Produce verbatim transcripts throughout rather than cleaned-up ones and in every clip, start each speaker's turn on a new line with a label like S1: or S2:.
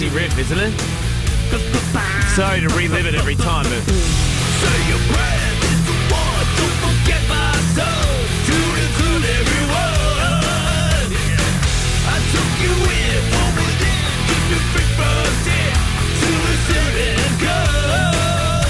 S1: catchy riff, isn't it? Sorry to relive it every time, but...
S2: Say your prayers, it's the one. Don't forget my soul to include everyone. I took you in from within, keep you free from sin to a certain goal.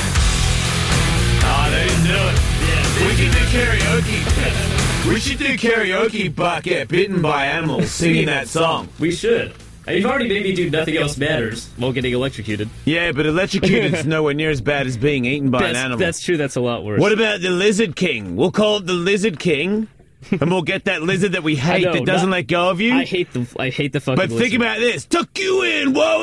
S1: Oh, they didn't do it. Yeah, we should do karaoke. We should do karaoke, but get bitten by animals singing that song.
S3: We should. You've already made me do Nothing Else Matters while getting electrocuted.
S1: Yeah, but electrocuted's nowhere near as bad as being eaten by
S3: that's,
S1: an animal.
S3: That's true, that's a lot worse.
S1: What about the Lizard King? We'll call it the Lizard King, and we'll get that lizard that we hate
S3: know,
S1: that doesn't
S3: not,
S1: let go of you.
S3: I hate the I hate the fucking
S1: But
S3: lizard.
S1: think about this. Tuck you in, whoa,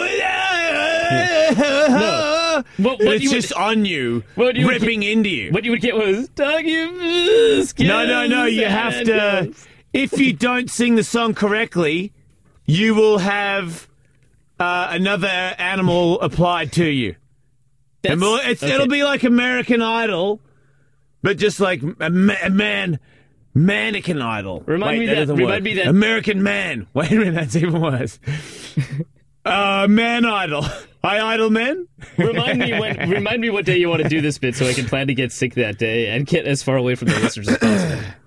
S3: no. What, what
S1: it's
S3: you
S1: just
S3: would,
S1: on you,
S3: what you
S1: ripping
S3: get,
S1: into you.
S3: What you would get was, Tuck you
S1: No, no, no, you have to... If you don't sing the song correctly, you will have... Uh, another animal applied to you. And we'll, it's,
S3: okay.
S1: It'll be like American Idol, but just like a, ma- a man, Mannequin Idol.
S3: Remind
S1: Wait,
S3: me
S1: that,
S3: that.
S1: doesn't
S3: Remind
S1: work.
S3: me that.
S1: American Man. Wait a minute, that's even worse. uh, Man Idol. I idol men.
S3: Remind me when. Remind me what day you want to do this bit, so I can plan to get sick that day and get as far away from the listeners as possible.